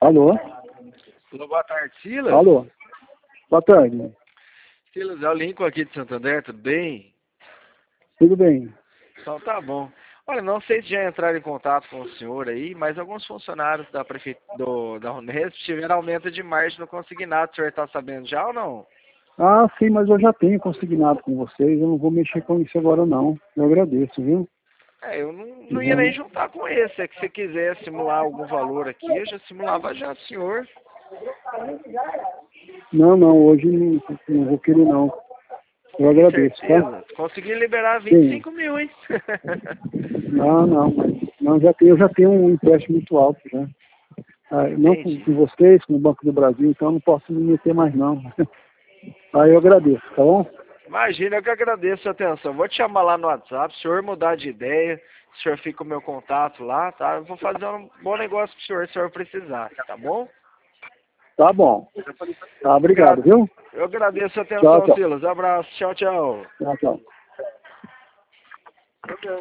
Alô? Alô, boa tarde, Silas. Alô? Boa tarde. Silas, é o Lincoln aqui de Santander, tudo bem? Tudo bem? Então tá bom. Olha, não sei se já entraram em contato com o senhor aí, mas alguns funcionários da da Unesp tiveram aumento de margem no consignado. O senhor está sabendo já ou não? Ah, sim, mas eu já tenho consignado com vocês. Eu não vou mexer com isso agora, não. Eu agradeço, viu? Eu não ia nem juntar com esse. É que se quiser simular algum valor aqui, eu já simulava já, senhor. Não, hoje não vou querer, não. Eu Tem agradeço, tá? certeza? Consegui liberar Sim. 25 mil, hein? Não, não, eu já tenho um empréstimo muito alto, já. Ah, não Entendi. com vocês, com o Banco do Brasil, então eu não posso me meter mais, não. Aí eu agradeço, tá bom? Imagina, eu que agradeço a atenção. Vou te chamar lá no WhatsApp, se o senhor mudar de ideia, o senhor fica com o meu contato lá, tá? Eu vou fazer um bom negócio pro senhor, se o senhor precisar, tá bom? Tá bom. Tá, obrigado, Obrigado. viu? Eu agradeço a Tchau, atenção, tchau. Silas. Abraço. Tchau, tchau. Tchau, tchau.